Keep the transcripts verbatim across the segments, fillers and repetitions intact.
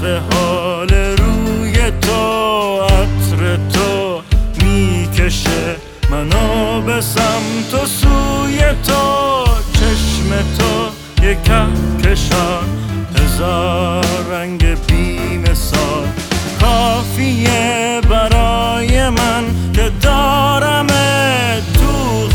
وصف حال روی تو، عطر تو میکشه منو به سمت و سوی تو. چشم تو یک کهکشان، هزار رنگ بی مثال، کافیه برای من که دارم تو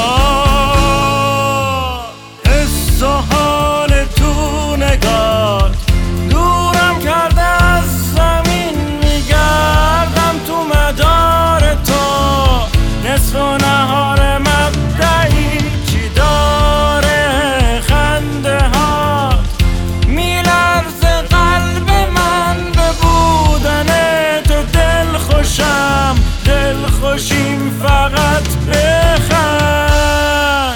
خیال. حس و حال تو نگات دورم کرده از زمین، میگردم تو مدار تو. نصف و نهار مبدعی چی داره خنده هات، میلرزه قلب من به بودن تو. دل خوشم دل خوشیم فقط بخند.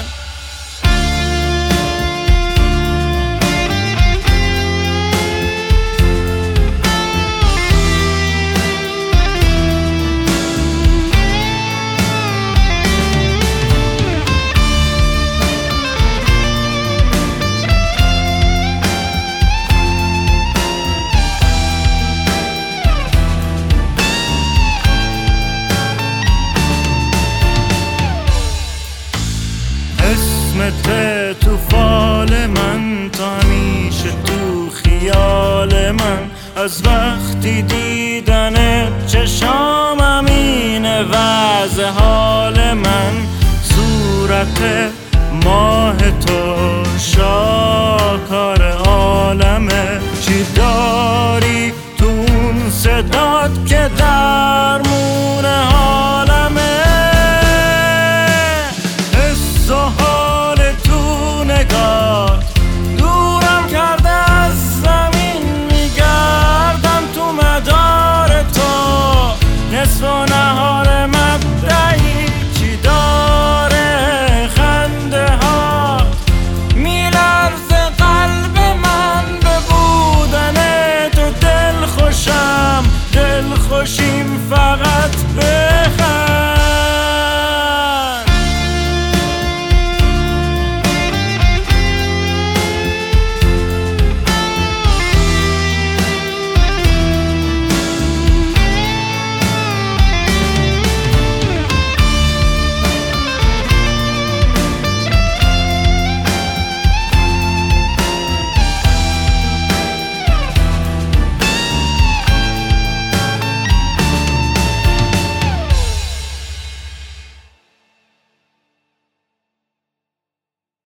اسمت تو فال من، تا همیشه تو خیال من. از وقتی دیدنت چشام امینه وضع حال من. صورت ماه تو شاهکار عالمه، چی داری تو اون صدات که در